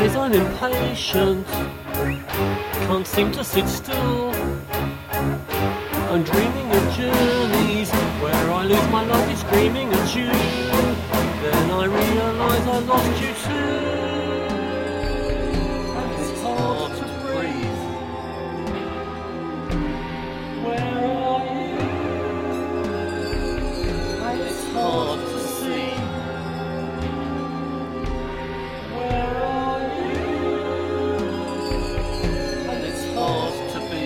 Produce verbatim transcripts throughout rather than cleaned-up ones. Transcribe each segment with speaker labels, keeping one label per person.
Speaker 1: days I'm impatient, can't seem to sit still. I'm dreaming of journeys where I lose my life is screaming at you. Then I realise I lost you too. And it's hard to breathe. Where are you? And it's hard to see. Where are you? And it's hard to be.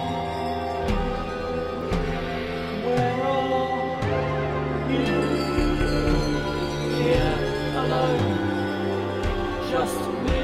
Speaker 1: Where are you? Here, alone, just me.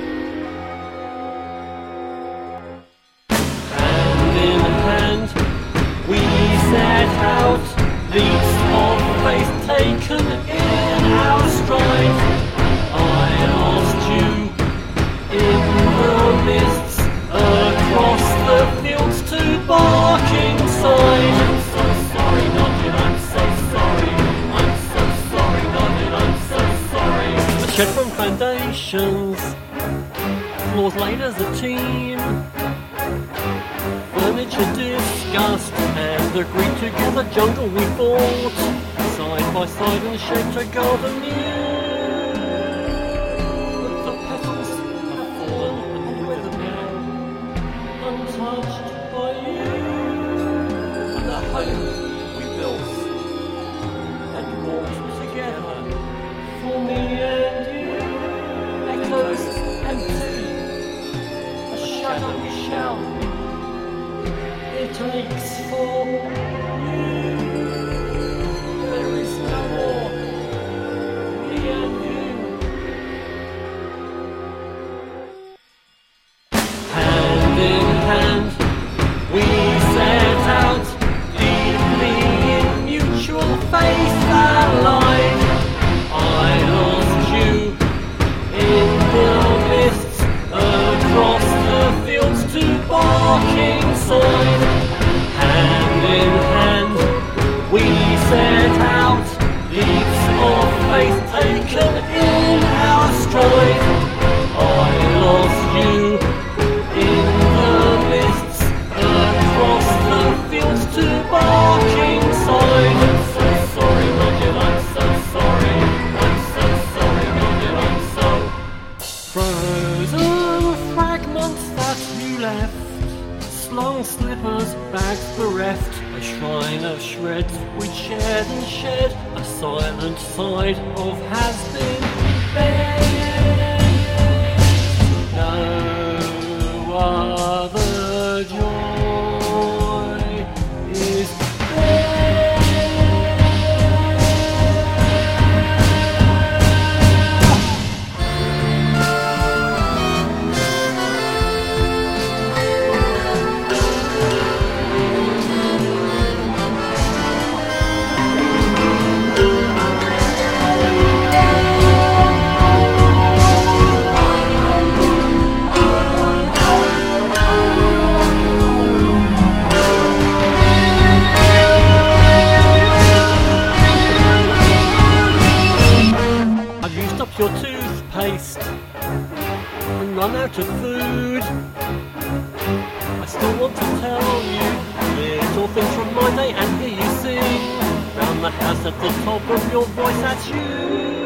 Speaker 1: Hand in hand, we set out, leaps of faith taken in our stride. I asked you in the mists, across the fields to Barkingside. I'm so sorry, Nodgin, I'm so sorry. I'm so sorry, Nodgin, I'm so sorry. A shed from foundations, floors laid as a team. Furniture discussed and agreed together. Jungle we fought, side by side and shaped a garden new. But the petals have fallen and withered now, untouched by you. And the home we built and walked together, for me and you, echoes empty, a shadowy shell. It aches for you. There is no more me and you. Hand in hand, we set out, deeply in mutual faith allied. I lost you in the mists, across the fields to Barkingside. Hand in hand, we set out, leaps of faith taken in our stride. I lost you in the mists, across the fields to Barkingside. I'm so sorry, Nodgin, I'm so sorry. I'm so sorry, Nodgin, I'm so frozen fragments that you left. Slung slippers, bags bereft, a shrine of shreds we'd shared and shed, a silent side of has-been bed. No other joy is there. I've used up your toothpaste and run out of food. I still want to tell you little things from my day and hear you sing round the house at the top of your voice. That's you.